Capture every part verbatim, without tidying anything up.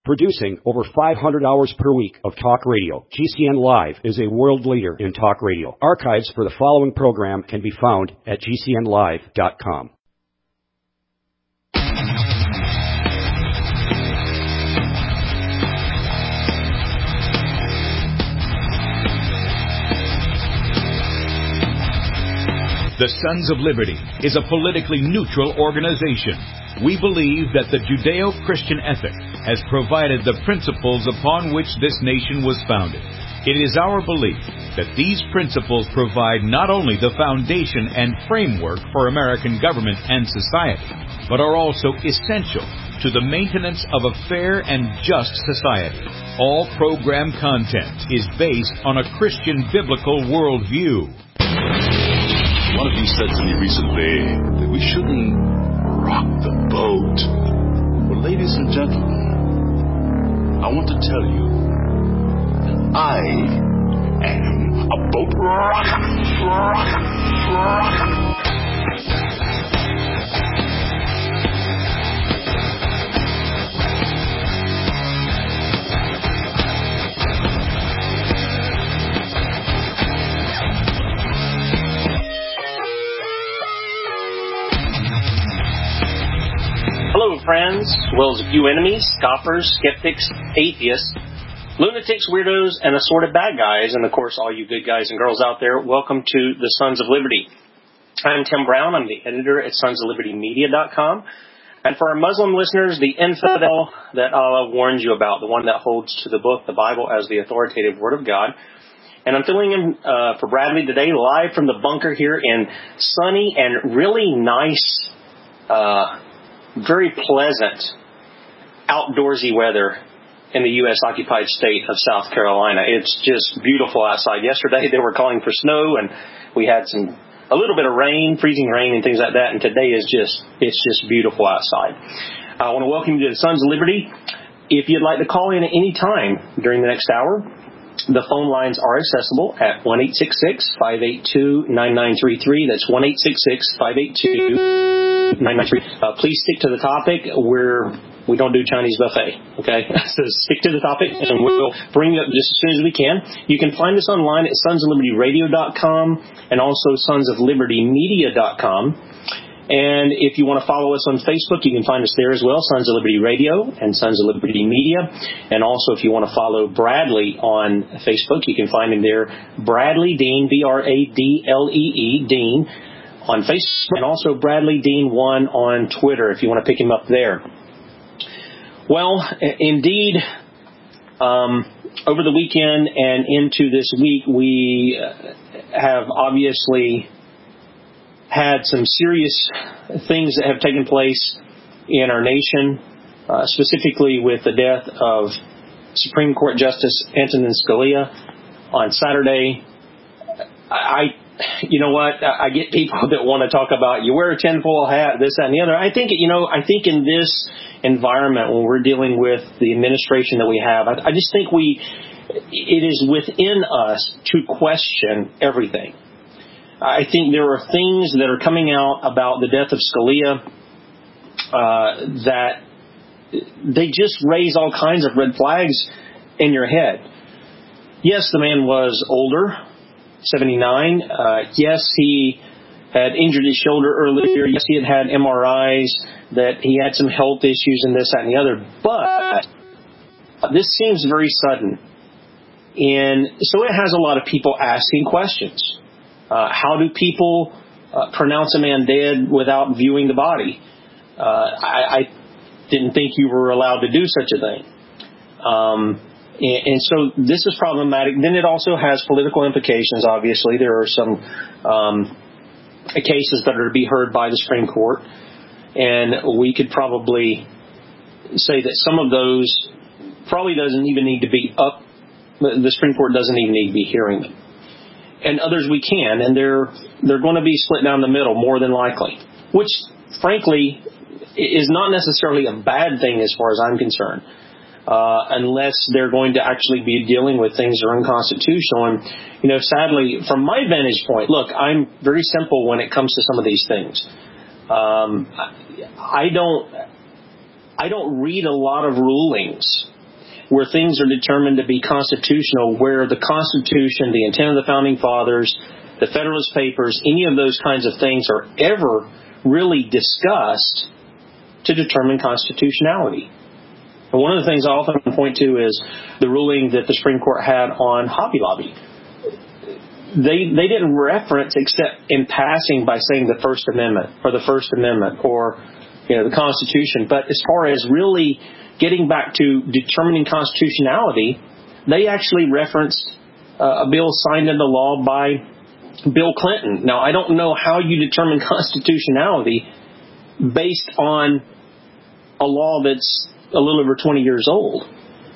Producing over five hundred hours per week of talk radio, G C N Live is a world leader in talk radio. Archives for the following program can be found at G C N live dot com. The Sons of Liberty is a politically neutral organization. We believe that the Judeo-Christian ethic has provided the principles upon which this nation was founded. It is our belief that these principles provide not only the foundation and framework for American government and society, but are also essential to the maintenance of a fair and just society. All program content is based on a Christian biblical worldview. One of you said to me recently that we shouldn't rock the boat. Well, ladies and gentlemen, I want to tell you that I am a boat rocker, rocker, rocker. Hello, friends, as well as a few enemies, scoffers, skeptics, atheists, lunatics, weirdos, and assorted bad guys, and of course all you good guys and girls out there. Welcome to the Sons of Liberty. I'm Tim Brown. I'm the editor at sons of liberty media dot com. And for our Muslim listeners, the infidel that Allah warns you about, the one that holds to the book, the Bible, as the authoritative Word of God. And I'm filling in uh, for Bradley today, live from the bunker here in sunny and really nice, uh, very pleasant, outdoorsy weather in the U S occupied state of South Carolina. It's just beautiful outside. Yesterday they were calling for snow, and we had some a little bit of rain, freezing rain and things like that. And today is just it's just beautiful outside. I want to welcome you to the Sons of Liberty. If you'd like to call in at any time during the next hour, the phone lines are accessible at one eight six six, five eight two, nine nine three three. That's one eight six six, five eight two, nine nine three three. Uh, please stick to the topic. We're, we don't do Chinese buffet, okay? So stick to the topic, and we'll bring it up just as soon as we can. You can find us online at sons of liberty radio dot com and also sons of liberty media dot com. And if you want to follow us on Facebook, you can find us there as well, Sons of Liberty Radio and Sons of Liberty Media. And also, if you want to follow Bradley on Facebook, you can find him there, Bradley Dean, B R A D L E E, Dean, on Facebook, and also Bradley Dean one on Twitter, if you want to pick him up there. Well, indeed, um, over the weekend and into this week, we have obviously had some serious things that have taken place in our nation, uh, specifically with the death of Supreme Court Justice Antonin Scalia on Saturday. I, you know what, I get people that want to talk about you wear a tinfoil hat, this, that, and the other. I think, you know, I think in this environment when we're dealing with the administration that we have, I, I just think we, it is within us to question everything. I think there are things that are coming out about the death of Scalia uh, that they just raise all kinds of red flags in your head. Yes, the man was older, seventy-nine. Uh, yes, he had injured his shoulder earlier. Yes, he had had M R Is, that he had some health issues and this, that, and the other. But this seems very sudden. And so it has a lot of people asking questions. Uh, how do people uh, pronounce a man dead without viewing the body? Uh, I, I didn't think you were allowed to do such a thing. Um, and, and so this is problematic. Then it also has political implications, obviously. There are some um, cases that are to be heard by the Supreme Court. And we could probably say that some of those probably doesn't even need to be up. The Supreme Court doesn't even need to be hearing them. And others we can, and they're they're going to be split down the middle more than likely, which, frankly, is not necessarily a bad thing as far as I'm concerned, uh, unless they're going to actually be dealing with things that are unconstitutional. And, you know, sadly, from my vantage point, look, I'm very simple when it comes to some of these things. Um, I don't I don't read a lot of rulings where things are determined to be constitutional, where the Constitution, the intent of the Founding Fathers, the Federalist Papers, any of those kinds of things are ever really discussed to determine constitutionality. And one of the things I often point to is the ruling that the Supreme Court had on Hobby Lobby. They they didn't reference except in passing by saying the First Amendment or the First Amendment or you know the Constitution. But as far as really getting back to determining constitutionality, they actually referenced uh, a bill signed into law by Bill Clinton. Now, I don't know how you determine constitutionality based on a law that's a little over twenty years old.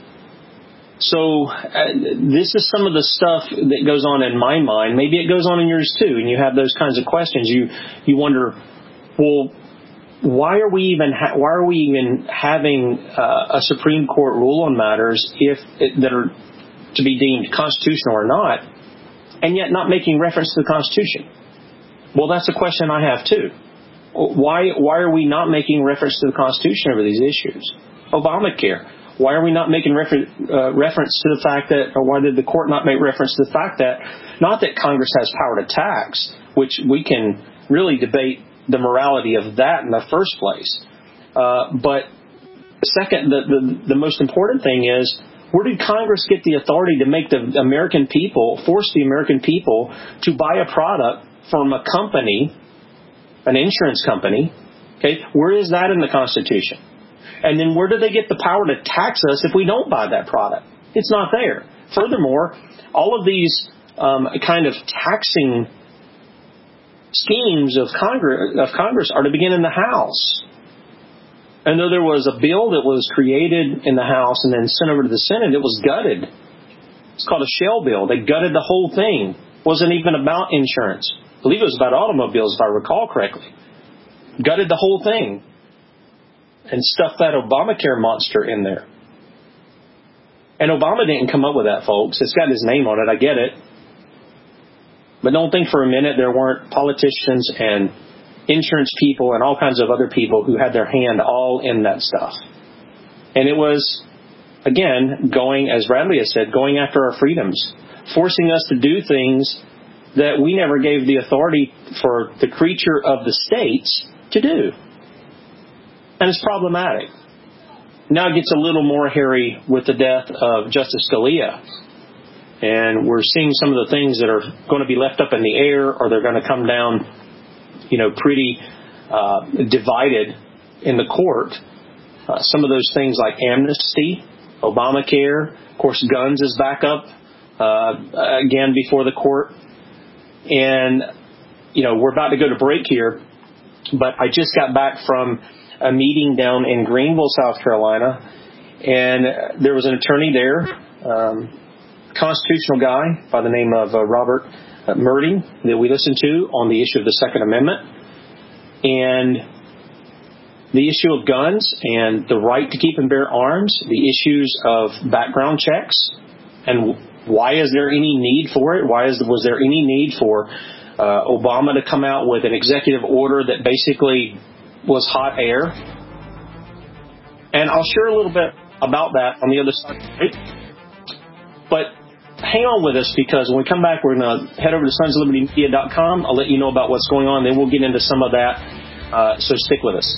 So uh, this is some of the stuff that goes on in my mind. Maybe it goes on in yours too, and you have those kinds of questions. You you wonder, well, why are we even ha- why are we even having uh, a Supreme Court rule on matters if it, that are to be deemed constitutional or not, and yet not making reference to the Constitution? Well, that's a question I have too. Why why are we not making reference to the Constitution over these issues? Obamacare. Why are we not making refer- uh, reference to the fact that, or why did the court not make reference to the fact that, not that Congress has power to tax, which we can really debate the morality of that in the first place. Uh, but second, the, the, the most important thing is, where did Congress get the authority to make the American people, force the American people to buy a product from a company, an insurance company? Okay, where is that in the Constitution? And then where do they get the power to tax us if we don't buy that product? It's not there. Furthermore, all of these um, kind of taxing schemes of Congress, of Congress are to begin in the House. And though there was a bill that was created in the House and then sent over to the Senate, it was gutted. It's called a shell bill. They gutted the whole thing. It wasn't even about insurance. I believe it was about automobiles, if I recall correctly. Gutted the whole thing. And stuffed that Obamacare monster in there. And Obama didn't come up with that, folks. It's got his name on it. I get it. But don't think for a minute there weren't politicians and insurance people and all kinds of other people who had their hand all in that stuff. And it was, again, going, as Bradley has said, going after our freedoms, forcing us to do things that we never gave the authority for the creature of the states to do. And it's problematic. Now it gets a little more hairy with the death of Justice Scalia. And we're seeing some of the things that are going to be left up in the air, or they're going to come down, you know, pretty uh, divided in the court. Uh, some of those things like amnesty, Obamacare, of course, guns is back up uh, again before the court. And, you know, we're about to go to break here, but I just got back from a meeting down in Greenville, South Carolina, and there was an attorney there, um, constitutional guy by the name of uh, Robert uh, Murdy that we listened to on the issue of the Second Amendment, and the issue of guns and the right to keep and bear arms, the issues of background checks, and why is there any need for it? Why is was there any need for uh, Obama to come out with an executive order that basically was hot air? And I'll share a little bit about that on the other side. Right? But hang on with us, because when we come back, we're going to head over to sons of liberty media dot com. I'll let you know about what's going on. Then we'll get into some of that. Uh, so stick with us.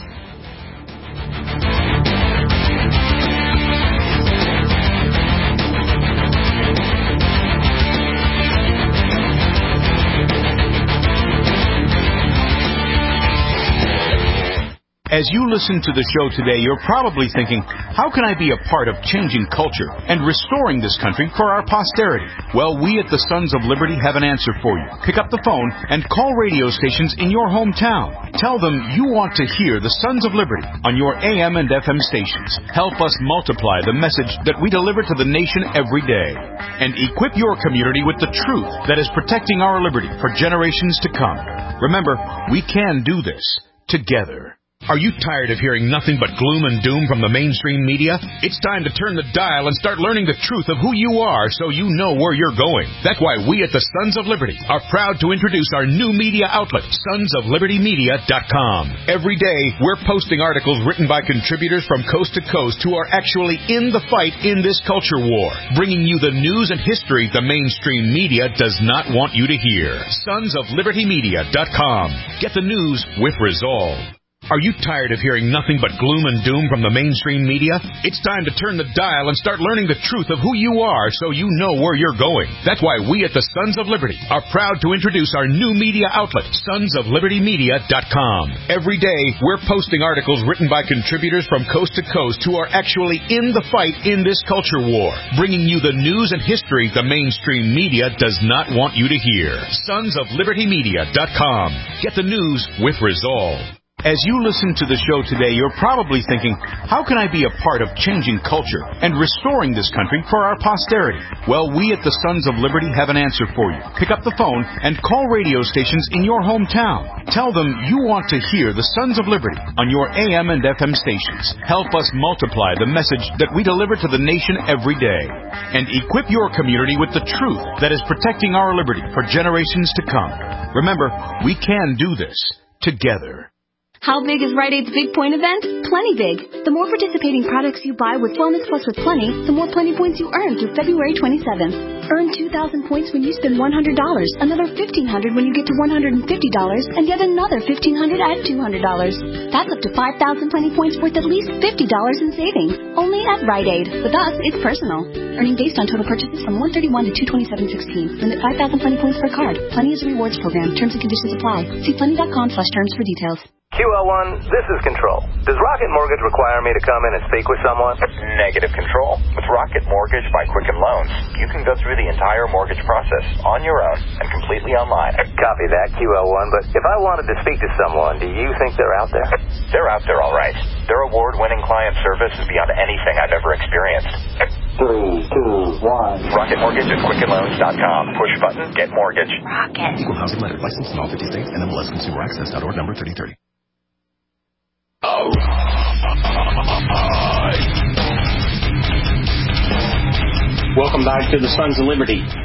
As you listen to the show today, you're probably thinking, how can I be a part of changing culture and restoring this country for our posterity? Well, we at the Sons of Liberty have an answer for you. Pick up the phone and call radio stations in your hometown. Tell them you want to hear the Sons of Liberty on your A M and F M stations. Help us multiply the message that we deliver to the nation every day. And equip your community with the truth that is protecting our liberty for generations to come. Remember, we can do this together. Are you tired of hearing nothing but gloom and doom from the mainstream media? It's time to turn the dial and start learning the truth of who you are so you know where you're going. That's why we at the Sons of Liberty are proud to introduce our new media outlet, sons of liberty media dot com. Every day, we're posting articles written by contributors from coast to coast who are actually in the fight in this culture war, bringing you the news and history the mainstream media does not want you to hear. sons of liberty media dot com. Get the news with resolve. Are you tired of hearing nothing but gloom and doom from the mainstream media? It's time to turn the dial and start learning the truth of who you are so you know where you're going. That's why we at the Sons of Liberty are proud to introduce our new media outlet, sons of liberty media dot com. Every day, we're posting articles written by contributors from coast to coast who are actually in the fight in this culture war, bringing you the news and history the mainstream media does not want you to hear. sons of liberty media dot com. Get the news with resolve. As you listen to the show today, you're probably thinking, how can I be a part of changing culture and restoring this country for our posterity? Well, we at the Sons of Liberty have an answer for you. Pick up the phone and call radio stations in your hometown. Tell them you want to hear the Sons of Liberty on your A M and F M stations. Help us multiply the message that we deliver to the nation every day. And equip your community with the truth that is protecting our liberty for generations to come. Remember, we can do this together. How big is Rite Aid's Big Point event? Plenty big. The more participating products you buy with Wellness Plus with Plenty, the more Plenty points you earn through February twenty-seventh. Earn two thousand points when you spend one hundred dollars, another fifteen hundred dollars when you get to one hundred fifty dollars, and yet another fifteen hundred dollars at two hundred dollars. That's up to five thousand Plenty points worth at least fifty dollars in savings. Only at Rite Aid. With us, it's personal. Earning based on total purchases from one thirty-one to two twenty-seven sixteen. Limit five thousand Plenty points per card. Plenty is a rewards program. Terms and conditions apply. See plenty dot com slash terms for details. Q L one, this is Control. Does Rocket Mortgage require me to come in and speak with someone? Negative, Control. With Rocket Mortgage by Quicken Loans, you can go through the entire mortgage process on your own and completely online. Copy that, Q L one, but if I wanted to speak to someone, do you think they're out there? They're out there, all right. Their award-winning client service is beyond anything I've ever experienced. Three, two, one. Rocket Mortgage at Quicken Loans dot com. Push button, get mortgage. Rocket. Equal housing lender. Licensed in all fifty states. N M L S Consumer Access dot org. Number thirty thirty. Welcome back to the Sons of Liberty. I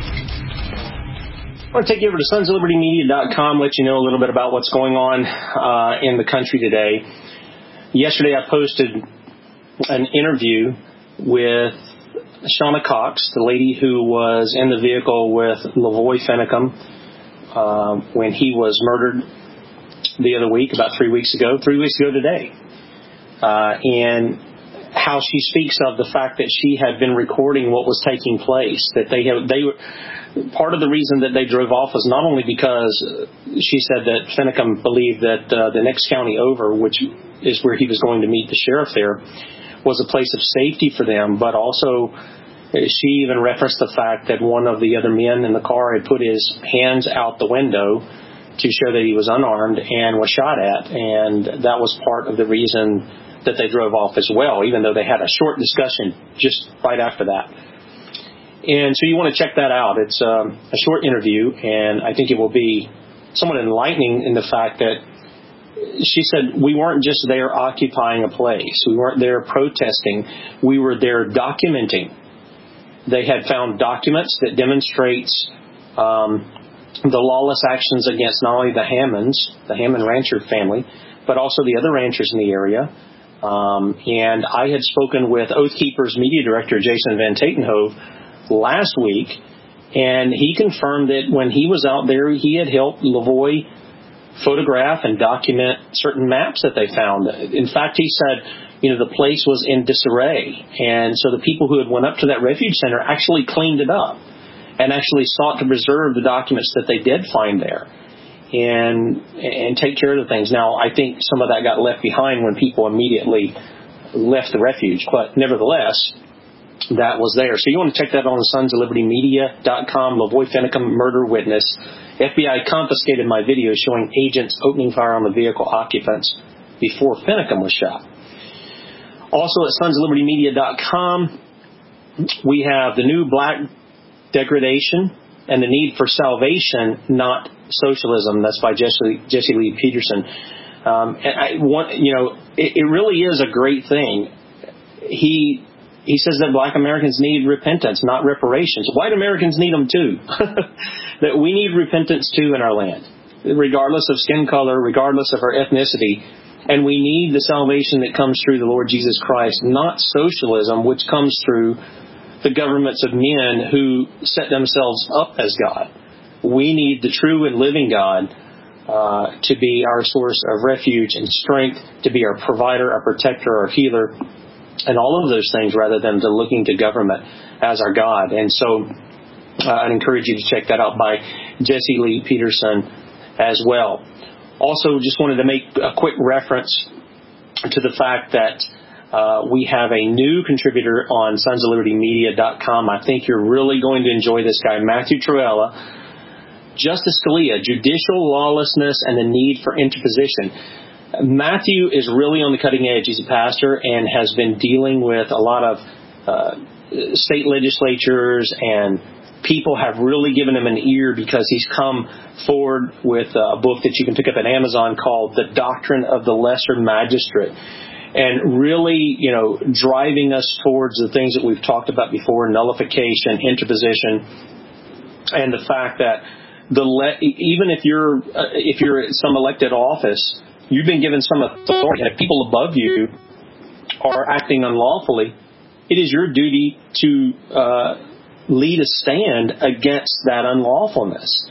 want to take you over to sons of liberty media dot com, let you know a little bit about what's going on uh, in the country today. Yesterday I posted an interview with Shauna Cox, the lady who was in the vehicle with Lavoy Finicum uh, when he was murdered the other week, about three weeks ago, three weeks ago today. Uh, and how she speaks of the fact that she had been recording what was taking place, that they have, they were, part of the reason that they drove off was not only because she said that Finicum believed that uh, the next county over, which is where he was going to meet the sheriff there, was a place of safety for them, but also she even referenced the fact that one of the other men in the car had put his hands out the window to show that he was unarmed and was shot at, and that was part of the reason that they drove off as well, even though they had a short discussion just right after that. And so you want to check that out. It's um, a short interview, and I think it will be somewhat enlightening in the fact that she said we weren't just there occupying a place. We weren't there protesting. We were there documenting. They had found documents that demonstrates um, the lawless actions against not only the Hammonds, the Hammond rancher family, but also the other ranchers in the area. Um, and I had spoken with Oath Keepers media director Jason Van Tatenhove last week, and he confirmed that when he was out there, he had helped Lavoy photograph and document certain maps that they found. In fact, he said, you know, the place was in disarray, and so the people who had went up to that refuge center actually cleaned it up and actually sought to preserve the documents that they did find there and and take care of the things. Now, I think some of that got left behind when people immediately left the refuge, but nevertheless, that was there. So you want to check that on the sons of liberty media dot com, Lavoy Finicum murder witness. F B I confiscated my video showing agents opening fire on the vehicle occupants before Finicum was shot. Also at sons of liberty media dot com, we have the new Black Degradation and the Need for Salvation, Not Socialism. That's by Jesse, Jesse Lee Peterson. Um, and I want, you know, it, it really is a great thing. He he says that black Americans need repentance, not reparations. White Americans need them too. That we need repentance too in our land, regardless of skin color, regardless of our ethnicity. And we need the salvation that comes through the Lord Jesus Christ, not socialism, which comes through the governments of men who set themselves up as God. We need the true and living God uh, to be our source of refuge and strength, to be our provider, our protector, our healer, and all of those things, rather than to looking to government as our God. And so uh, I'd encourage you to check that out by Jesse Lee Peterson as well. Also, just wanted to make a quick reference to the fact that uh, we have a new contributor on sons of liberty media dot com. I think you're really going to enjoy this guy, Matthew Trewhella. Justice Scalia, Judicial Lawlessness and the Need for Interposition. Matthew is really on the cutting edge. He's a pastor and has been dealing with a lot of uh, state legislatures, and people have really given him an ear because he's come forward with a book that you can pick up at Amazon called The Doctrine of the Lesser Magistrate, and really, you know, driving us towards the things that we've talked about before: nullification, interposition, and the fact that the le- even if you're uh, if you're at some elected office, you've been given some authority, and if people above you are acting unlawfully, it is your duty to uh, lead a stand against that unlawfulness.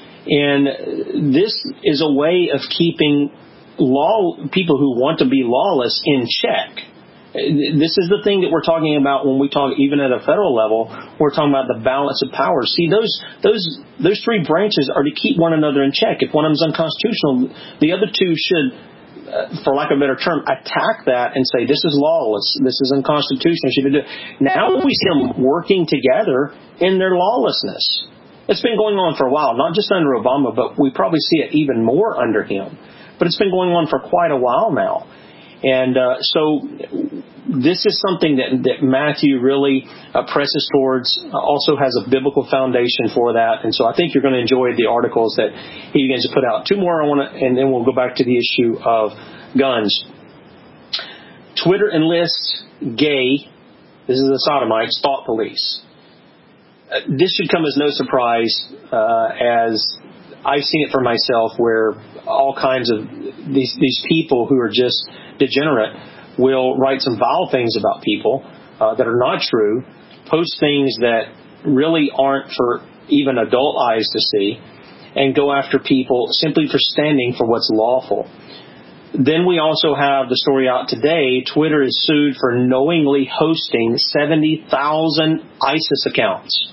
And this is a way of keeping law people who want to be lawless in check. This is the thing that we're talking about when we talk, even at a federal level, we're talking about the balance of power. See, those those those three branches are to keep one another in check. If one of them is unconstitutional, the other two should, uh, for lack of a better term, attack that and say, this is lawless, this is unconstitutional. Should do it. Now we see them working together in their lawlessness. It's been going on for a while, not just under Obama, but we probably see it even more under him. But it's been going on for quite a while now. And uh, so this is something that, that Matthew really uh, presses towards, uh, also has a biblical foundation for that. And so I think you're going to enjoy the articles that he begins to put out. Two more I want to, and then we'll go back to the issue of guns. Twitter enlists gay, this is the sodomites, thought police. Uh, this should come as no surprise, uh, as I've seen it for myself, where all kinds of these these people who are just degenerate will write some vile things about people uh, that are not true, post things that really aren't for even adult eyes to see, and go after people simply for standing for what's lawful. Then we also have the story out today. Twitter is sued for knowingly hosting seventy thousand ISIS accounts.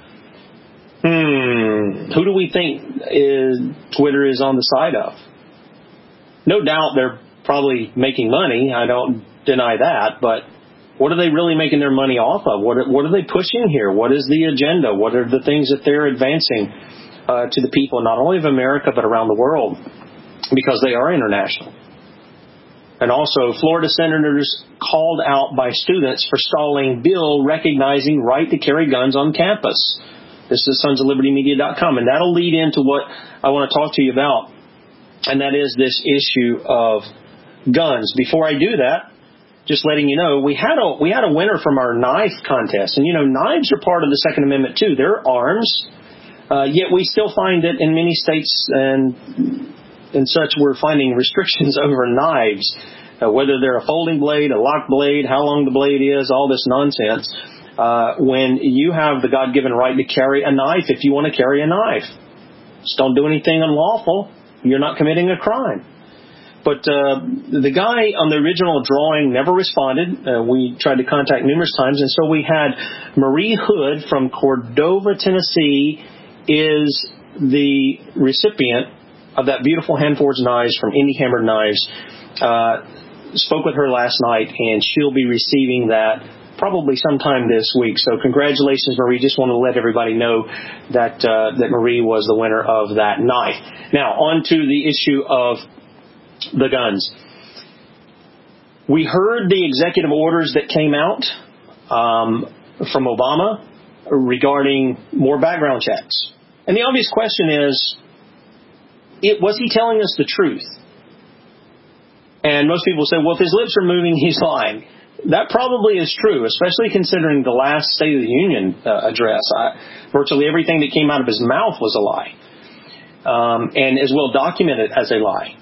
Hmm. Who do we think is, Twitter is on the side of? No doubt they're probably making money. I don't deny that. But what are they really making their money off of? What are, what are they pushing here? What is the agenda? What are the things that they're advancing uh, to the people, not only of America, but around the world? Because they are international. And also, Florida senators called out by students for stalling bill recognizing right to carry guns on campus. This is sons of liberty media dot com, and that'll lead into what I want to talk to you about, and that is this issue of guns. Before I do that, just letting you know, we had a we had a winner from our knife contest, and you know, knives are part of the Second Amendment too. They're arms, uh, yet we still find that in many states and and such, we're finding restrictions over knives, uh, whether they're a folding blade, a lock blade, how long the blade is, all this nonsense. Uh, when you have the God-given right to carry a knife, if you want to carry a knife, just don't do anything unlawful. You're not committing a crime. But uh, the guy on the original drawing never responded. Uh, we tried to contact numerous times, and so we had Marie Hood from Cordova, Tennessee, is the recipient of that beautiful hand-forged knives from Indie Hammered Knives. Uh, spoke with her last night, and she'll be receiving that probably sometime this week. So congratulations, Marie. Just want to let everybody know that uh, that Marie was the winner of that knife. Now, on to the issue of the guns. We heard the executive orders that came out um, from Obama regarding more background checks. And the obvious question is, it, was he telling us the truth? And most people say, well, if his lips are moving, he's lying. That probably is true, especially considering the last State of the Union uh, address. I, virtually everything that came out of his mouth was a lie, um, and is well documented as a lie.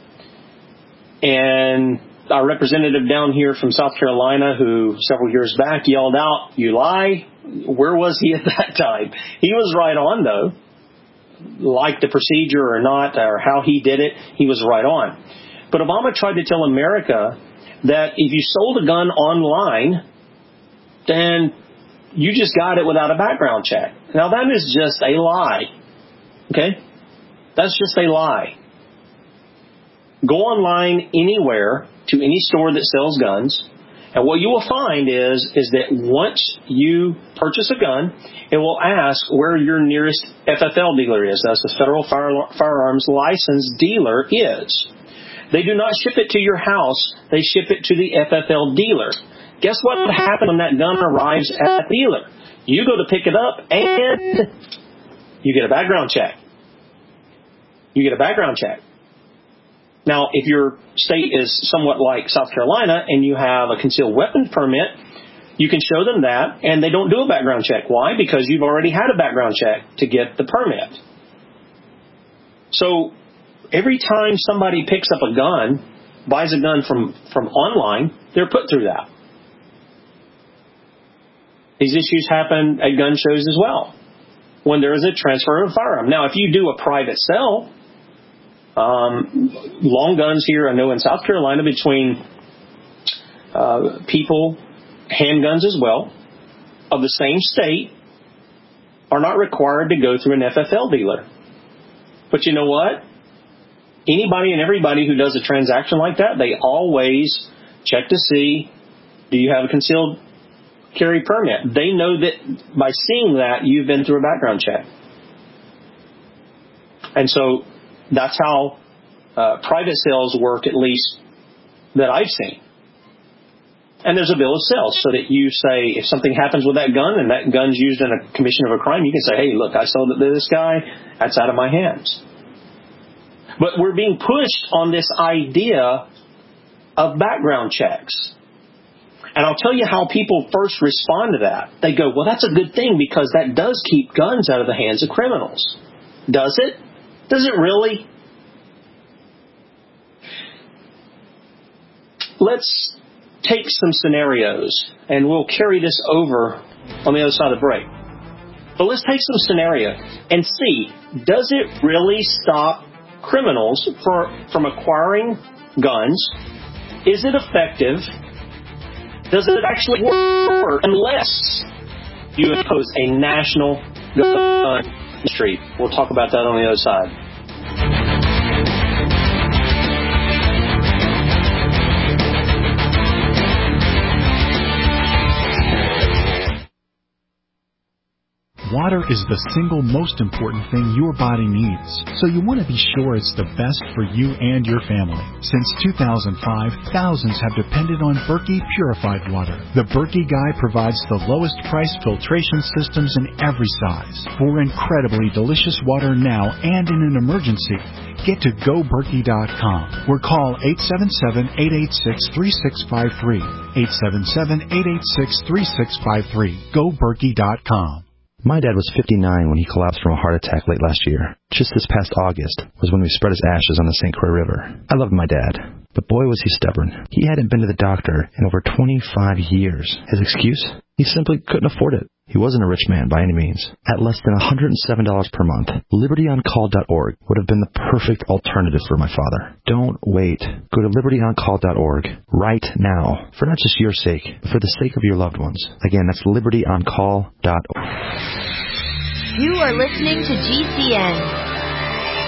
And our representative down here from South Carolina, who several years back yelled out, "You lie," where was he at that time? He was right on, though. Like the procedure or not, or how he did it, he was right on. But Obama tried to tell America that if you sold a gun online, then you just got it without a background check. Now, that is just a lie. Okay? That's just a lie. Go online anywhere to any store that sells guns, and what you will find is, is that once you purchase a gun, it will ask where your nearest F F L dealer is. That's the Federal Fire, Firearms License dealer is. They do not ship it to your house. They ship it to the F F L dealer. Guess what would happen when that gun arrives at the dealer? You go to pick it up and you get a background check. You get a background check. Now, if your state is somewhat like South Carolina and you have a concealed weapons permit, you can show them that, and they don't do a background check. Why? Because you've already had a background check to get the permit. So every time somebody picks up a gun, buys a gun from, from online, they're put through that. These issues happen at gun shows as well, when there is a transfer of a firearm. Now, if you do a private sale, um, long guns here, I know in South Carolina, between uh, people, handguns as well, of the same state, are not required to go through an F F L dealer. But you know what? Anybody and everybody who does a transaction like that, they always check to see, do you have a concealed carry permit? They know that by seeing that, you've been through a background check. And so that's how uh, private sales work, at least that I've seen. And there's a bill of sale so that you say, if something happens with that gun and that gun's used in a commission of a crime, you can say, hey, look, I sold it to this guy. That's out of my hands. But we're being pushed on this idea of background checks. And I'll tell you how people first respond to that. They go, well, that's a good thing because that does keep guns out of the hands of criminals. Does it? Does it really? Let's take some scenarios, and we'll carry this over on the other side of the break. But let's take some scenarios and see, does it really stop criminals for, from acquiring guns? Is it effective? Does it actually work unless you impose a national gun industry? We'll talk about that on the other side. Water is the single most important thing your body needs, so you want to be sure it's the best for you and your family. Since two thousand five, thousands have depended on Berkey Purified Water. The Berkey Guy provides the lowest price filtration systems in every size. For incredibly delicious water now and in an emergency, get to go berkey dot com or call eight seven seven, eight eight six, three six five three, eight seven seven, eight eight six, three six five three. go berkey dot com. My dad was fifty-nine when he collapsed from a heart attack late last year. Just this past August was when we spread his ashes on the Saint Croix River. I loved my dad, but boy was he stubborn. He hadn't been to the doctor in over twenty-five years. His excuse? He simply couldn't afford it. He wasn't a rich man by any means. At less than one hundred seven dollars per month, liberty on call dot org would have been the perfect alternative for my father. Don't wait. Go to liberty on call dot org right now, for not just your sake, but for the sake of your loved ones. Again, that's liberty on call dot org. You are listening to G C N.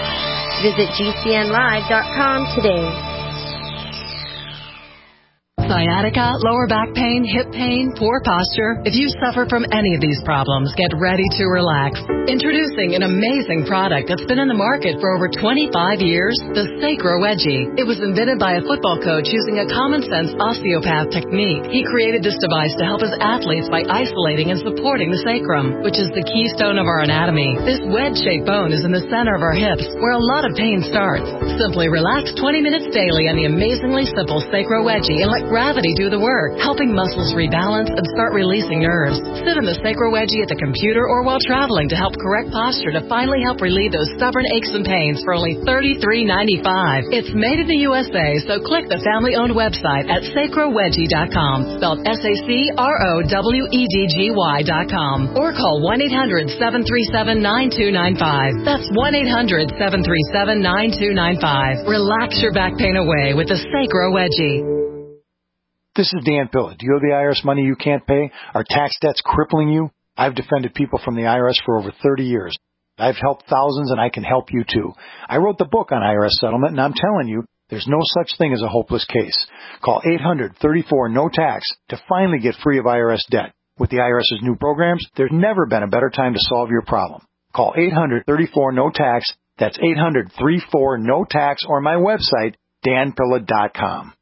Visit G C N live dot com today. Sciatica, lower back pain, hip pain, poor posture. If you suffer from any of these problems, get ready to relax. Introducing an amazing product that's been in the market for over twenty-five years, the Sacro Wedgie. It was invented by a football coach using a common-sense osteopath technique. He created this device to help his athletes by isolating and supporting the sacrum, which is the keystone of our anatomy. This wedge-shaped bone is in the center of our hips, where a lot of pain starts. Simply relax twenty minutes daily on the amazingly simple Sacro Wedgie and let gravity do the work, helping muscles rebalance and start releasing nerves. Sit in the Sacro Wedgie at the computer or while traveling to help correct posture to finally help relieve those stubborn aches and pains for only thirty-three ninety-five. It's made in the U S A, so click the family-owned website at sacro wedgie dot com, spelled S A C R O W E D G Y dot com, or call one eight hundred seven three seven nine two nine five. That's one eight hundred seven three seven nine two nine five. Relax your back pain away with the Sacro Wedgie. This is Dan Pilla. Do you owe the I R S money you can't pay? Are tax debts crippling you? I've defended people from the I R S for over thirty years. I've helped thousands, and I can help you too. I wrote the book on I R S settlement, and I'm telling you, there's no such thing as a hopeless case. Call eight hundred thirty-four no tax to finally get free of I R S debt. With the IRS's new programs, there's never been a better time to solve your problem. Call eight hundred thirty-four no tax. That's eight hundred thirty-four no tax, or my website, dan pilla dot com.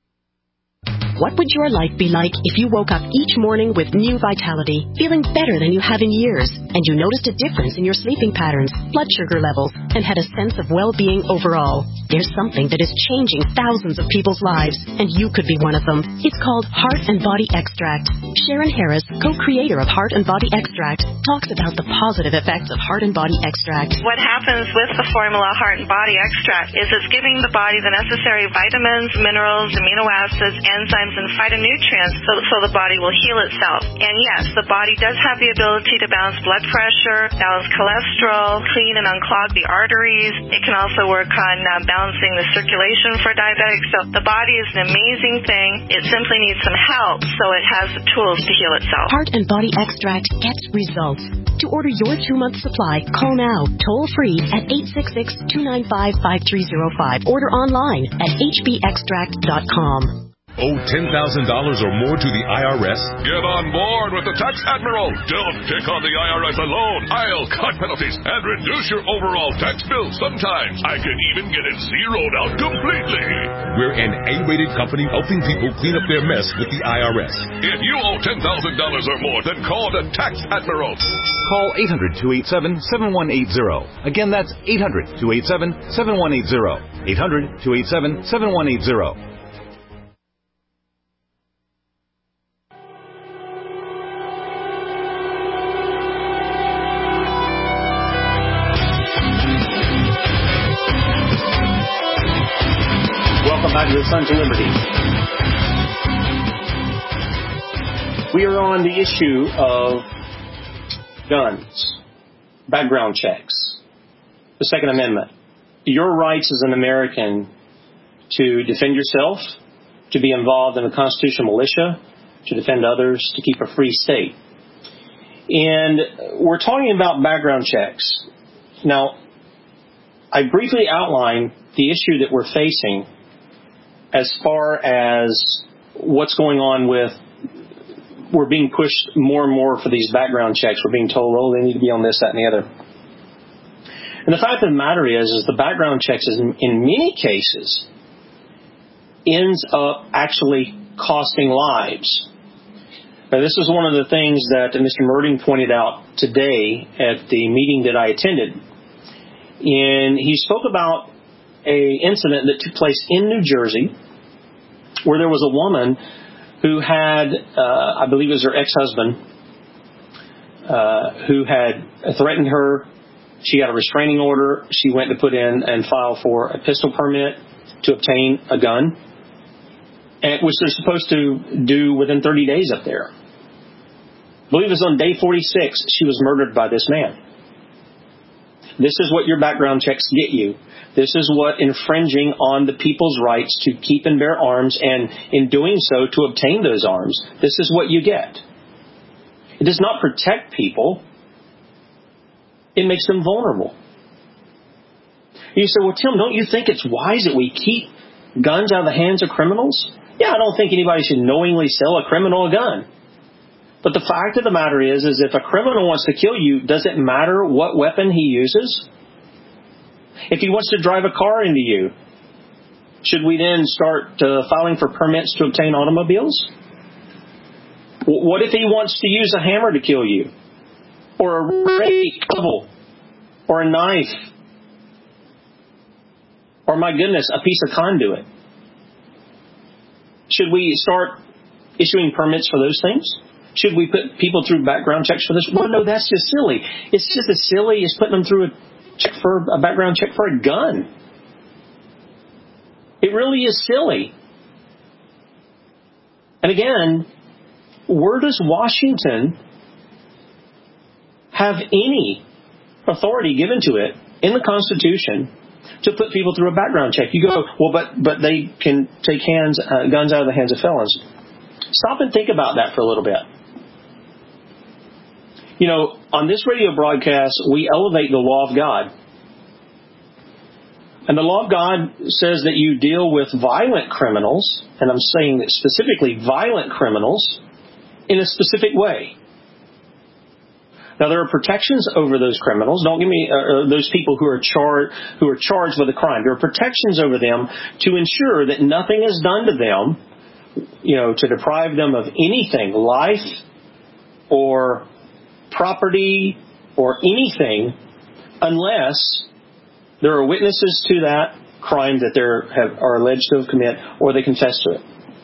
What would your life be like if you woke up each morning with new vitality, feeling better than you have in years, and you noticed a difference in your sleeping patterns, blood sugar levels, and had a sense of well-being overall? There's something that is changing thousands of people's lives, and you could be one of them. It's called Heart and Body Extract. Sharon Harris, co-creator of Heart and Body Extract, talks about the positive effects of Heart and Body Extract. What happens with the formula Heart and Body Extract is it's giving the body the necessary vitamins, minerals, amino acids, enzymes, and phytonutrients so, so the body will heal itself. And yes, the body does have the ability to balance blood pressure, balance cholesterol, clean and unclog the arteries. It can also work on uh, balancing the circulation for diabetics. So the body is an amazing thing. It simply needs some help so it has the tools to heal itself. Heart and Body Extract gets results. To order your two-month supply, call now, toll-free at eight six six, two nine five, five three zero five. Order online at h b extract dot com. Owe ten thousand dollars or more to the I R S? Get on board with the Tax Admiral. Don't take on the I R S alone. I'll cut penalties and reduce your overall tax bill. Sometimes I can even get it zeroed out completely. We're an A-rated company helping people clean up their mess with the I R S. If you owe ten thousand dollars or more, then call the Tax Admiral. Call eight hundred, two eight seven, seven one eight zero. Again, that's eight hundred, two eight seven, seven one eight zero. eight hundred, two eight seven, seven one eight zero. To the Sons of Liberty. We are on the issue of guns, background checks, the Second Amendment, your rights as an American to defend yourself, to be involved in a constitutional militia, to defend others, to keep a free state. And we're talking about background checks. Now, I briefly outlined the issue that we're facing as far as what's going on with, we're being pushed more and more for these background checks. We're being told, oh, they need to be on this, that, and the other. And the fact of the matter is, is the background checks, is in, in many cases, ends up actually costing lives. Now, this is one of the things that Mister Merding pointed out today at the meeting that I attended. And he spoke about a incident that took place in New Jersey where there was a woman who had, uh, I believe it was her ex-husband, uh, who had threatened her. She got a restraining order. She went to put in and file for a pistol permit to obtain a gun, and which they're supposed to do within thirty days up there. I believe it was on day forty-six she was murdered by this man. This is what your background checks get you. This is what infringing on the people's rights to keep and bear arms, and in doing so to obtain those arms, this is what you get. It does not protect people. It makes them vulnerable. You say, well, Tim, don't you think it's wise that we keep guns out of the hands of criminals? Yeah, I don't think anybody should knowingly sell a criminal a gun. But the fact of the matter is, is if a criminal wants to kill you, does it matter what weapon he uses? If he wants to drive a car into you, should we then start uh, filing for permits to obtain automobiles? W- what if he wants to use a hammer to kill you? Or a rake, or a knife? Or, my goodness, a piece of conduit? Should we start issuing permits for those things? Should we put people through background checks for this? Well, no, that's just silly. It's just as silly as putting them through a check for a background check for a gun. It really is silly. And again, where does Washington have any authority given to it in the Constitution to put people through a background check? You go, well, but but they can take hands uh, guns out of the hands of felons. Stop and think about that for a little bit. You know, on this radio broadcast, we elevate the law of God. And the law of God says that you deal with violent criminals, and I'm saying that specifically violent criminals, in a specific way. Now, there are protections over those criminals. Don't give me uh, those people who are charged who are charged with a crime. There are protections over them to ensure that nothing is done to them, you know, to deprive them of anything, life or property or anything, unless there are witnesses to that crime that they are alleged to have committed, or they confess to it.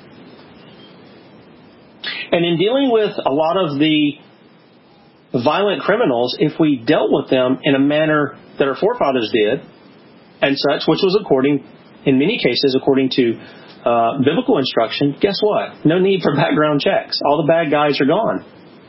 And in dealing with a lot of the violent criminals, if we dealt with them in a manner that our forefathers did, and such, which was according, in many cases, according to uh, biblical instruction, guess what? No need for background checks. All the bad guys are gone.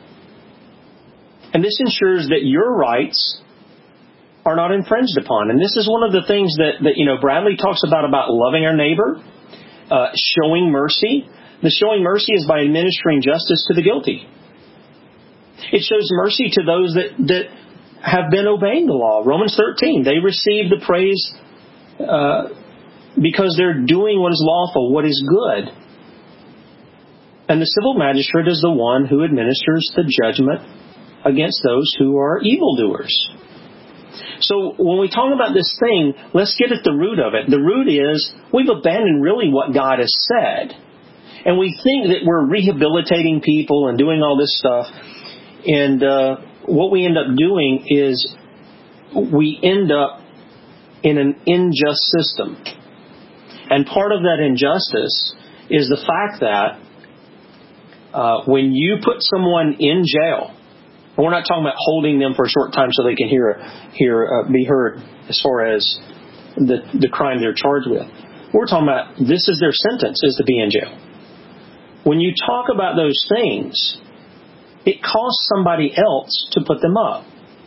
And this ensures that your rights are not infringed upon. And this is one of the things that, that you know, Bradley talks about, about loving our neighbor, uh, showing mercy. The showing mercy is by administering justice to the guilty. It shows mercy to those that, that have been obeying the law. Romans thirteen, they receive the praise uh, because they're doing what is lawful, what is good. And the civil magistrate is the one who administers the judgment against those who are evildoers. So when we talk about this thing, let's get at the root of it. The root is we've abandoned really what God has said. And we think that we're rehabilitating people and doing all this stuff. And uh, what we end up doing is we end up in an unjust system. And part of that injustice is the fact that uh, when you put someone in jail, and we're not talking about holding them for a short time so they can hear, hear uh, be heard as far as the, the crime they're charged with. We're talking about this is their sentence, is to be in jail. When you talk about those things, it costs somebody else to put them up.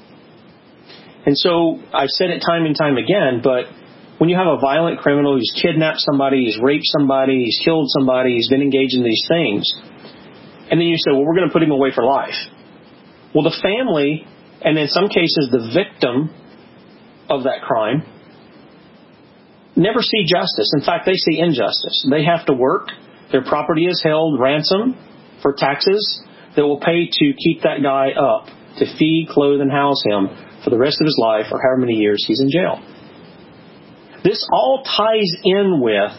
And so I've said it time and time again, but when you have a violent criminal who's kidnapped somebody, he's raped somebody, he's killed somebody, he's been engaged in these things, and then you say, well, we're going to put him away for life. Well, the family, and in some cases the victim of that crime, never see justice. In fact, they see injustice. They have to work. Their property is held ransom for taxes that will pay to keep that guy up, to feed, clothe, and house him for the rest of his life or however many years he's in jail. This all ties in with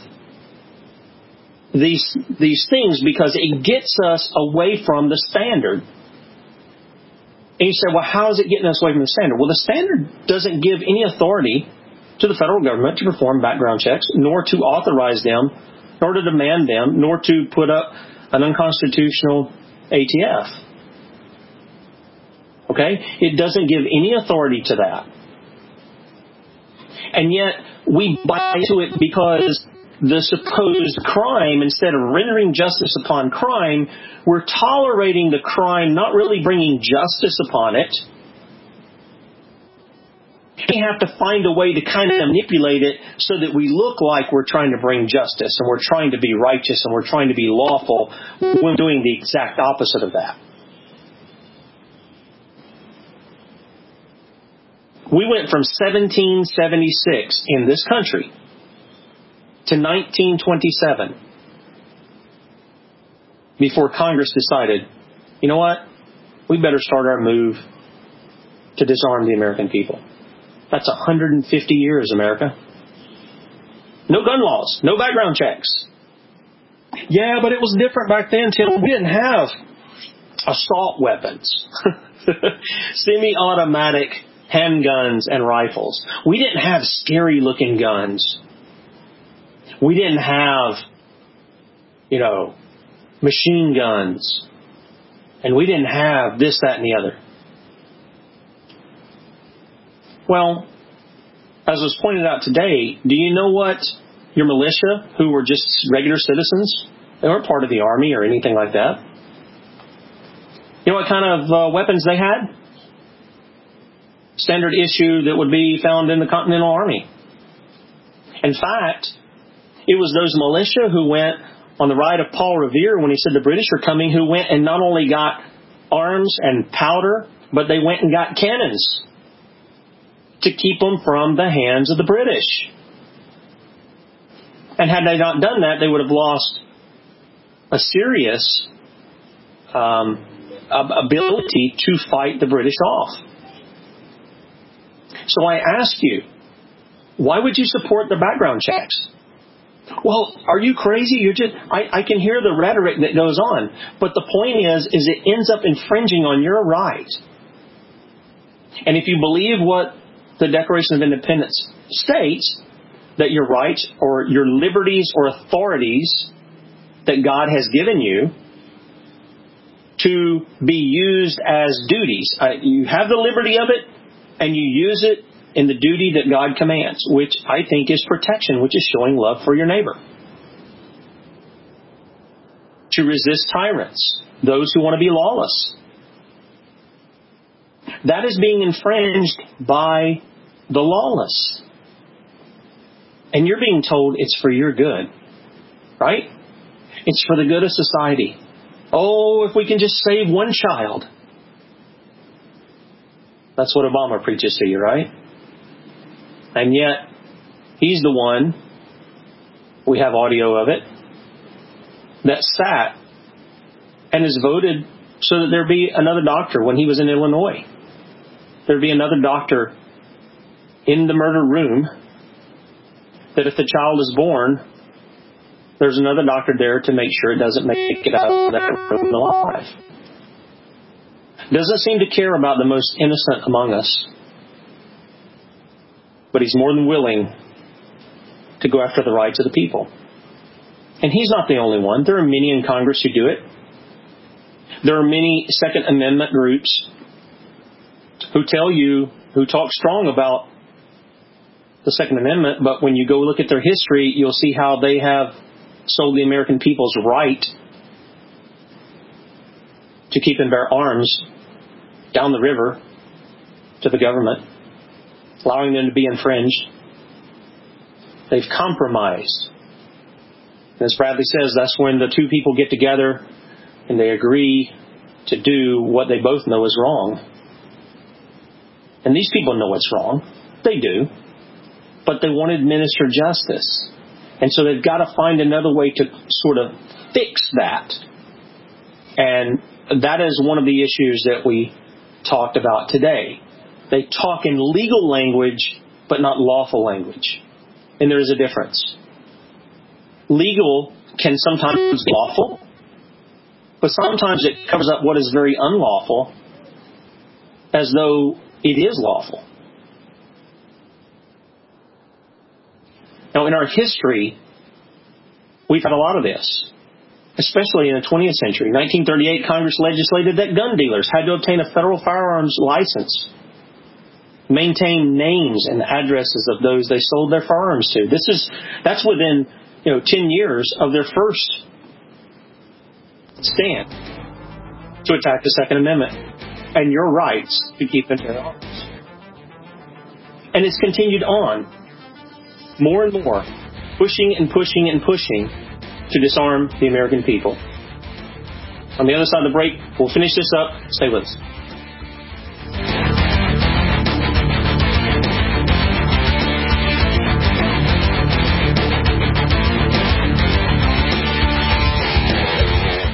these, these things because it gets us away from the standard. And you say, well, how is it getting us away from the standard? Well, the standard doesn't give any authority to the federal government to perform background checks, nor to authorize them, nor to demand them, nor to put up an unconstitutional A T F. Okay? It doesn't give any authority to that. And yet, we buy into it because the supposed crime, instead of rendering justice upon crime, we're tolerating the crime, not really bringing justice upon it. We have to find a way to kind of manipulate it so that we look like we're trying to bring justice and we're trying to be righteous and we're trying to be lawful when we're doing the exact opposite of that. We went from seventeen seventy-six in this country to nineteen twenty-seven. before Congress decided, you know what? We better start our move to disarm the American people. That's one hundred fifty years, America. No gun laws, no background checks. Yeah, but it was different back then, Tim. We didn't have assault weapons, semi-automatic handguns and rifles. We didn't have scary-looking guns. We didn't have, you know, machine guns. And we didn't have this, that, and the other. Well, as was pointed out today, do you know what your militia, who were just regular citizens, they weren't part of the army or anything like that. You know what kind of uh, weapons they had? Standard issue that would be found in the Continental Army. In fact, it was those militia who went on the right of Paul Revere when he said the British are coming, who went and not only got arms and powder, but they went and got cannons to keep them from the hands of the British. And had they not done that, they would have lost a serious um, ability to fight the British off. So I ask you, why would you support the background checks? Well, are you crazy? You're just, I, I can hear the rhetoric that goes on. But the point is, is it ends up infringing on your rights. And if you believe what the Declaration of Independence states, that your rights or your liberties or authorities that God has given you to be used as duties. Uh, you have the liberty of it, and you use it in the duty that God commands, which I think is protection, which is showing love for your neighbor. To resist tyrants, those who want to be lawless. That is being infringed by the lawless. And you're being told it's for your good, right? It's for the good of society. Oh, if we can just save one child. That's what Obama preaches to you, right? And yet, he's the one, we have audio of it, that sat and has voted so that there be another doctor when he was in Illinois. There'd be another doctor in the murder room, that if the child is born, there's another doctor there to make sure it doesn't make it out of that room alive. Doesn't seem to care about the most innocent among us. But he's more than willing to go after the rights of the people. And he's not the only one. There are many in Congress who do it. There are many Second Amendment groups who tell you, who talk strong about the Second Amendment, but when you go look at their history, you'll see how they have sold the American people's right to keep and bear arms down the river to the government, allowing them to be infringed. They've compromised. And as Bradley says, that's when the two people get together and they agree to do what they both know is wrong. And these people know what's wrong. They do. But they want to administer justice. And so they've got to find another way to sort of fix that. And that is one of the issues that we talked about today. They talk in legal language, but not lawful language. And there is a difference. Legal can sometimes be lawful, but sometimes it covers up what is very unlawful as though it is lawful. Now, in our history, we've had a lot of this, especially in the twentieth century. nineteen thirty-eight, Congress legislated that gun dealers had to obtain a federal firearms license, maintain names and addresses of those they sold their firearms to. This is that's within you know ten years of their first stand to attack the Second Amendment and your rights to keep and bear arms. And it's continued on. More and more, pushing and pushing and pushing to disarm the American people. On the other side of the break, we'll finish this up. Stay with us. At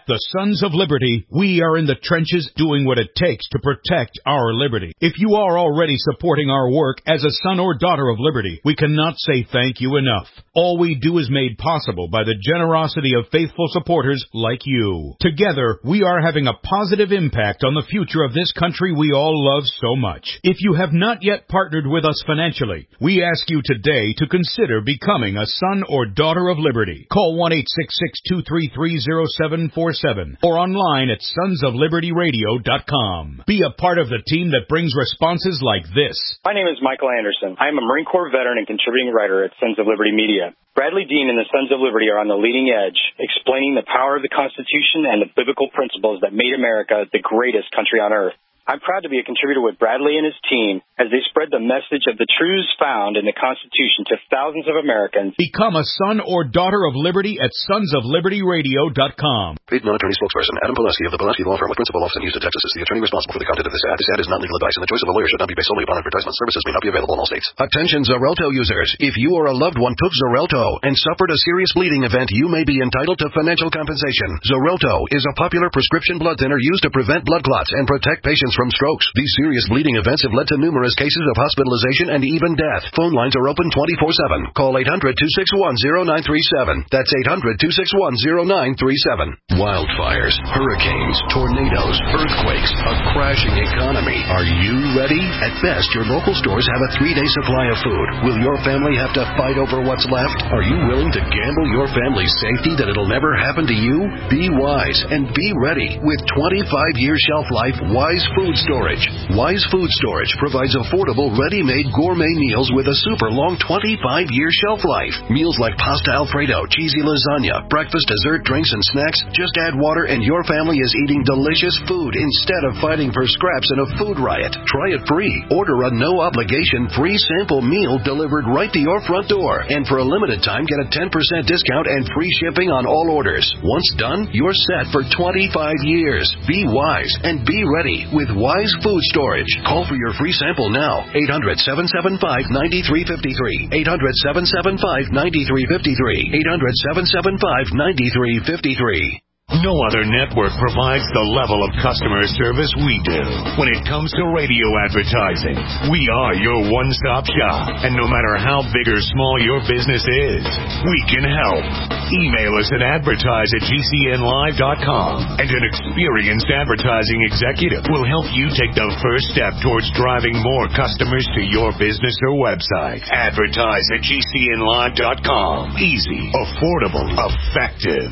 The Sons of Liberty, we are in the trenches doing what it takes to protect our liberty. If you are already supporting our work as a son or daughter of liberty, we cannot say thank you enough. All we do is made possible by the generosity of faithful supporters like you. Together, we are having a positive impact on the future of this country we all love so much. If you have not yet partnered with us financially, we ask you today to consider becoming a son or daughter of liberty. Call one eight six six, two three three, zero seven four seven or online at sons of liberty radio dot com. Be a part of the team that brings responses like this. My name is Michael Anderson. I am a Marine Corps veteran and contributing writer at Sons of Liberty Media. Bradley Dean and the Sons of Liberty are on the leading edge, explaining the power of the Constitution and the biblical principles that made America the greatest country on earth. I'm proud to be a contributor with Bradley and his team as they spread the message of the truths found in the Constitution to thousands of Americans. Become a son or daughter of liberty at sons of liberty radio dot com. Paid non-attorney spokesperson Adam Pulaski of the Pulaski Law Firm with principal office in Houston, Texas is the attorney responsible for the content of this ad. This ad is not legal advice, and the choice of a lawyer should not be based solely upon advertisement. Services may not be available in all states. Attention Xarelto users. If you or a loved one took Xarelto and suffered a serious bleeding event, you may be entitled to financial compensation. Xarelto is a popular prescription blood thinner used to prevent blood clots and protect patients from strokes. These serious bleeding events have led to numerous cases of hospitalization and even death. Phone lines are open twenty-four seven. Call eight hundred, two six one, zero nine three seven. That's eight hundred, two six one, zero nine three seven. Wildfires, hurricanes, tornadoes, earthquakes, a crashing economy. Are you ready? At best, your local stores have a three-day supply of food. Will your family have to fight over what's left? Are you willing to gamble your family's safety that it'll never happen to you? Be wise and be ready with twenty-five year shelf life Wise Food Storage. Wise Food Storage provides affordable, ready-made gourmet meals with a super long twenty-five year shelf life. Meals like pasta Alfredo, cheesy lasagna, breakfast, dessert, drinks, and snacks. Just add water and your family is eating delicious food instead of fighting for scraps in a food riot. Try it free. Order a no-obligation free sample meal delivered right to your front door. And for a limited time, get a ten percent discount and free shipping on all orders. Once done, you're set for twenty-five years. Be wise and be ready with Wise Food Storage. Call for your free sample now. eight hundred, seven seven five, nine three five three. eight hundred, seven seven five, nine three five three. eight hundred, seven seven five, nine three five three. No other network provides the level of customer service we do. When it comes to radio advertising, we are your one-stop shop. And no matter how big or small your business is, we can help. Email us at advertise at G C N live dot com, and an experienced advertising executive will help you take the first step towards driving more customers to your business or website. Advertise at G C N live dot com. Easy, affordable, effective.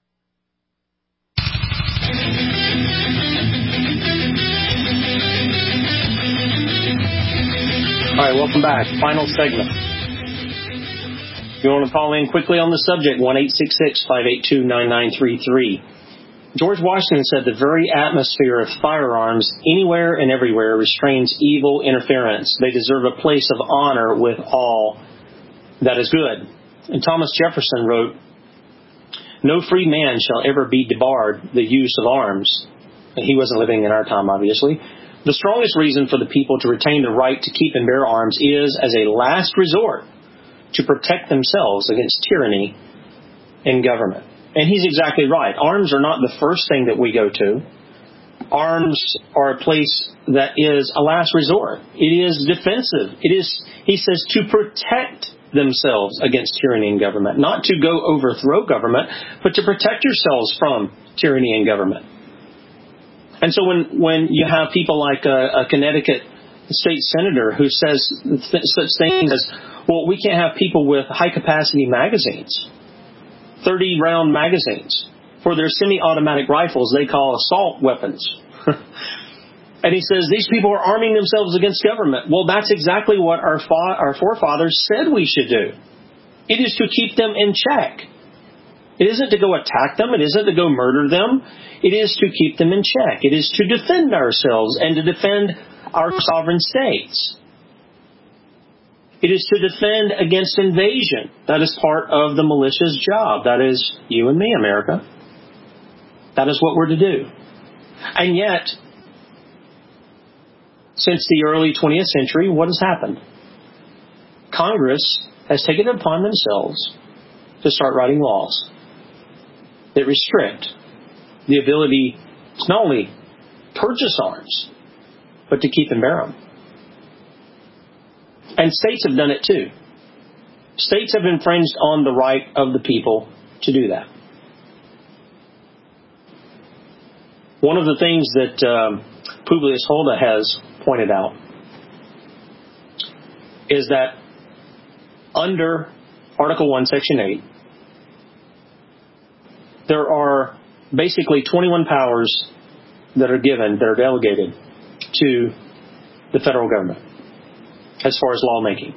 All right, welcome back. Final segment. If you want to call in quickly on the subject, one eight six six, five eight two, nine nine three three. George Washington said the very atmosphere of firearms anywhere and everywhere restrains evil interference. They deserve a place of honor with all that is good. And Thomas Jefferson wrote, no free man shall ever be debarred the use of arms. And he wasn't living in our time, obviously. The strongest reason for the people to retain the right to keep and bear arms is, as a last resort, to protect themselves against tyranny in government. And he's exactly right. Arms are not the first thing that we go to. Arms are a place that is a last resort. It is defensive. It is, he says, to protect themselves against tyranny in government. Not to go overthrow government, but to protect yourselves from tyranny in government. And so when, when you have people like a, a Connecticut state senator who says th- such things as, well, we can't have people with high-capacity magazines, thirty-round magazines, for their semi-automatic rifles they call assault weapons. And he says these people are arming themselves against government. Well, that's exactly what our fa- our forefathers said we should do. It is to keep them in check. It isn't to go attack them. It isn't to go murder them. It is to keep them in check. It is to defend ourselves and to defend our sovereign states. It is to defend against invasion. That is part of the militia's job. That is you and me, America. That is what we're to do. And yet, since the early twentieth century, what has happened? Congress has taken it upon themselves to start writing laws that restrict the ability to not only purchase arms, but to keep and bear them. And states have done it too. States have infringed on the right of the people to do that. One of the things that um, Publius Hulda has pointed out is that under Article one, Section eight, there are basically twenty-one powers that are given, that are delegated to the federal government as far as lawmaking.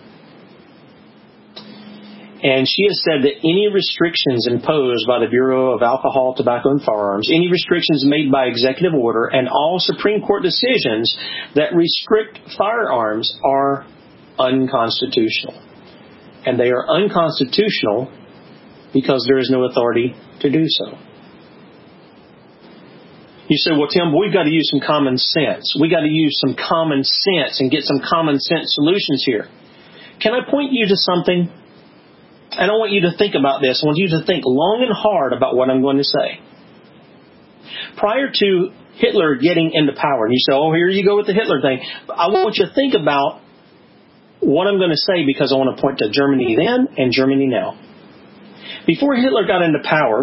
And she has said that any restrictions imposed by the Bureau of Alcohol, Tobacco, and Firearms, any restrictions made by executive order, and all Supreme Court decisions that restrict firearms are unconstitutional. And they are unconstitutional because there is no authority to do so. You say, well, Tim, we've got to use some common sense. We've got to use some common sense and get some common sense solutions here. Can I point you to something? And I want you to think about this. I want you to think long and hard about what I'm going to say. Prior to Hitler getting into power, and you say, oh, here you go with the Hitler thing. I want you to think about what I'm going to say because I want to point to Germany then and Germany now. Before Hitler got into power,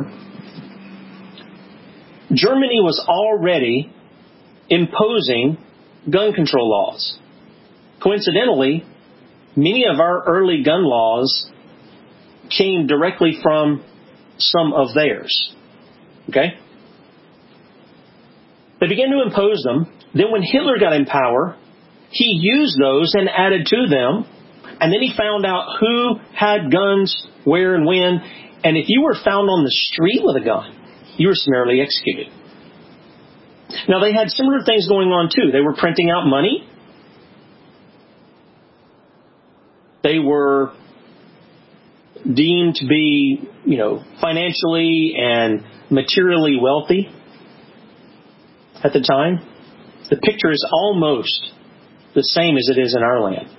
Germany was already imposing gun control laws. Coincidentally, many of our early gun laws came directly from some of theirs. Okay? They began to impose them. Then when Hitler got in power, he used those and added to them. And then he found out who had guns, where and when. And if you were found on the street with a gun, you were summarily executed. Now, they had similar things going on, too. They were printing out money. They were deemed to be, you know, financially and materially wealthy at the time. The picture is almost the same as it is in our land.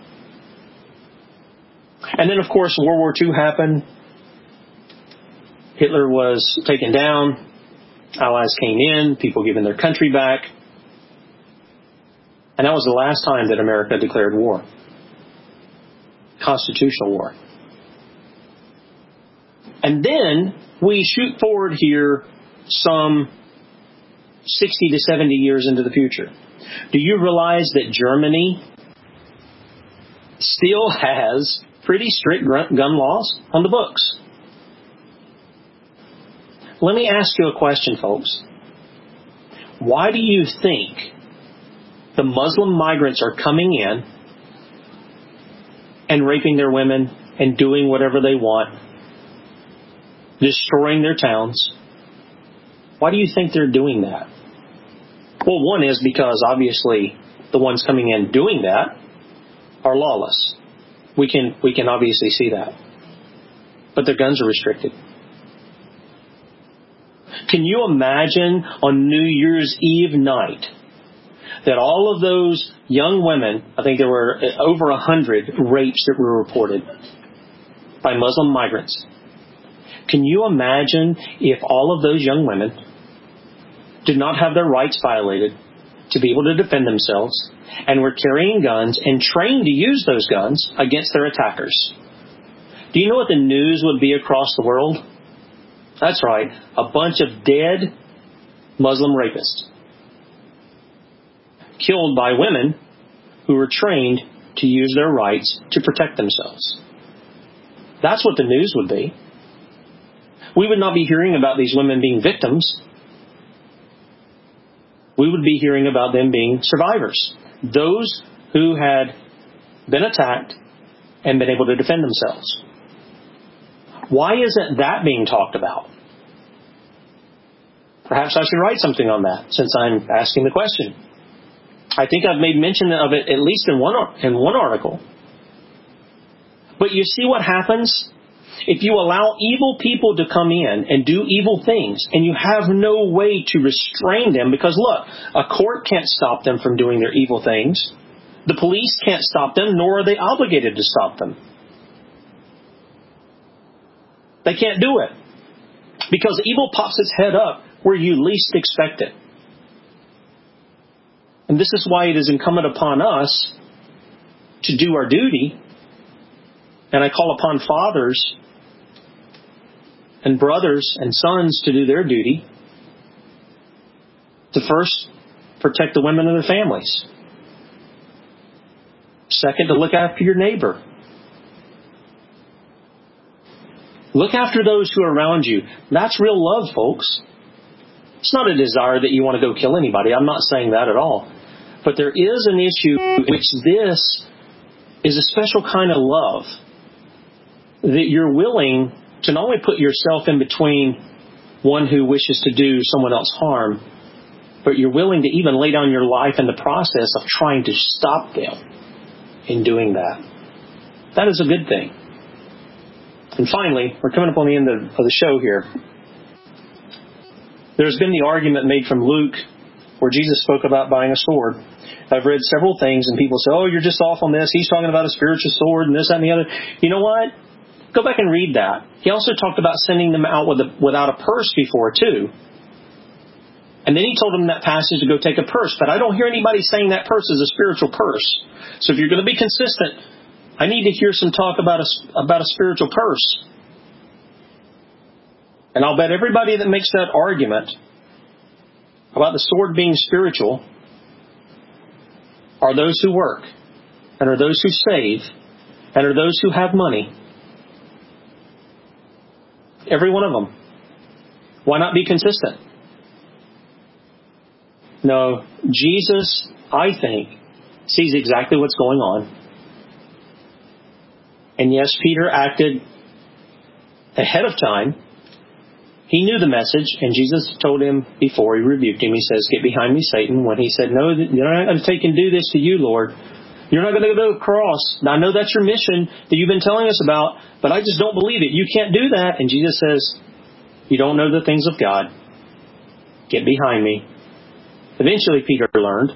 And then, of course, World War Two happened. Hitler was taken down. Allies came in. People given their country back. And that was the last time that America declared war. Constitutional war. And then we shoot forward here some sixty to seventy years into the future. Do you realize that Germany still has pretty strict gun laws on the books? Let me ask you a question, folks. Why do you think the Muslim migrants are coming in and raping their women and doing whatever they want, destroying their towns? Why do you think they're doing that? Well, one is because obviously the ones coming in doing that are lawless. We can we can obviously see that. But their guns are restricted. Can you imagine on New Year's Eve night that all of those young women, I think there were over a hundred rapes that were reported by Muslim migrants. Can you imagine if all of those young women did not have their rights violated to be able to defend themselves and were carrying guns and trained to use those guns against their attackers? Do you know what the news would be across the world? That's right, a bunch of dead Muslim rapists killed by women who were trained to use their rights to protect themselves. That's what the news would be. We would not be hearing about these women being victims. We would be hearing about them being survivors. Those who had been attacked and been able to defend themselves. Why isn't that being talked about? Perhaps I should write something on that since I'm asking the question. I think I've made mention of it at least in one in one article. But you see what happens? If you allow evil people to come in and do evil things and you have no way to restrain them, because look, a court can't stop them from doing their evil things. The police can't stop them, nor are they obligated to stop them. They can't do it. Because evil pops its head up where you least expect it. And this is why it is incumbent upon us to do our duty. And I call upon fathers and brothers and sons to do their duty. To first, protect the women of their families. Second, to look after your neighbor. Look after those who are around you. That's real love, folks. It's not a desire that you want to go kill anybody. I'm not saying that at all. But there is an issue in which this is a special kind of love that you're willing to not only put yourself in between one who wishes to do someone else harm, but you're willing to even lay down your life in the process of trying to stop them in doing that. That is a good thing. And finally, we're coming up on the end of, of the show here. There's been the argument made from Luke where Jesus spoke about buying a sword. I've read several things and people say, oh, you're just off on this. He's talking about a spiritual sword and this, that, and the other. You know what? Go back and read that. He also talked about sending them out with a, without a purse before, too. And then he told them in that passage to go take a purse. But I don't hear anybody saying that purse is a spiritual purse. So if you're going to be consistent, I need to hear some talk about a, about a spiritual purse. And I'll bet everybody that makes that argument about the sword being spiritual are those who work, and are those who save, and are those who have money. Every one of them. Why not be consistent? No, Jesus, I think, sees exactly what's going on. And yes, Peter acted ahead of time. He knew the message, and Jesus told him before he rebuked him, he says, get behind me, Satan, when he said, no, you're not going to take and do this to you, Lord. You're not going to go to the cross. Now, I know that's your mission that you've been telling us about, but I just don't believe it. You can't do that. And Jesus says, you don't know the things of God. Get behind me. Eventually, Peter learned.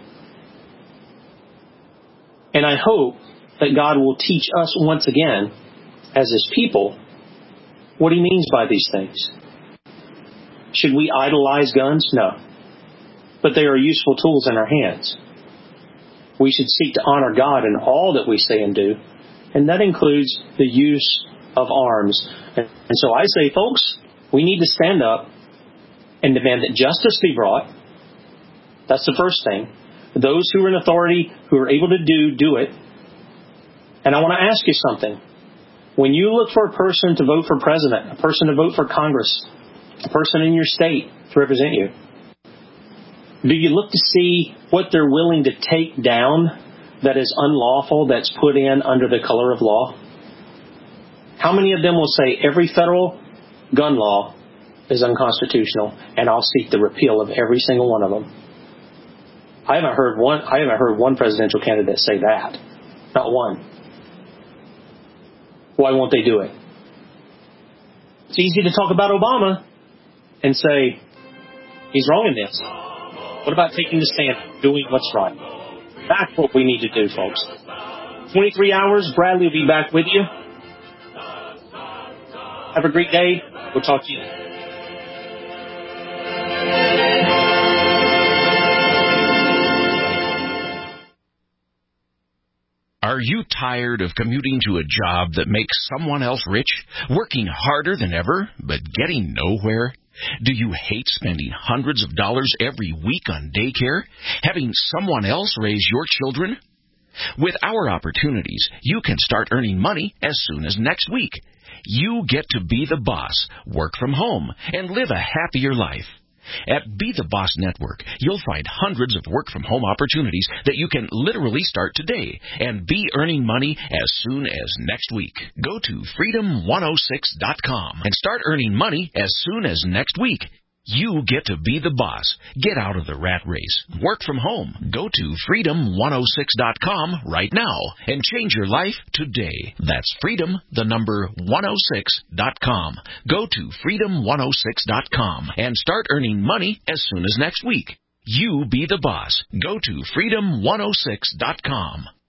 And I hope that God will teach us once again, as His people, what He means by these things. Should we idolize guns? No. But they are useful tools in our hands. We should seek to honor God in all that we say and do. And that includes the use of arms. And so I say, folks, we need to stand up and demand that justice be brought. That's the first thing. Those who are in authority, who are able to do, do it. And I want to ask you something. When you look for a person to vote for president, a person to vote for Congress, a person in your state to represent you, do you look to see what they're willing to take down that is unlawful, that's put in under the color of law? How many of them will say every federal gun law is unconstitutional and I'll seek the repeal of every single one of them? I haven't heard one, I haven't heard one presidential candidate say that. Not one. Why won't they do it? It's easy to talk about Obama and say, he's wrong in this. What about taking the stand, doing what's right? That's what we need to do, folks. twenty-three hours, Bradley will be back with you. Have a great day. We'll talk to you then. Are you tired of commuting to a job that makes someone else rich, working harder than ever, but getting nowhere? Do you hate spending hundreds of dollars every week on daycare, having someone else raise your children? With our opportunities, you can start earning money as soon as next week. You get to be the boss, work from home, and live a happier life. At Be the Boss Network, you'll find hundreds of work-from-home opportunities that you can literally start today and be earning money as soon as next week. Go to freedom one oh six dot com and start earning money as soon as next week. You get to be the boss. Get out of the rat race. Work from home. Go to freedom one oh six dot com right now and change your life today. That's freedom, the number one oh six dot com. Go to freedom one oh six dot com and start earning money as soon as next week. You be the boss. Go to freedom one oh six dot com.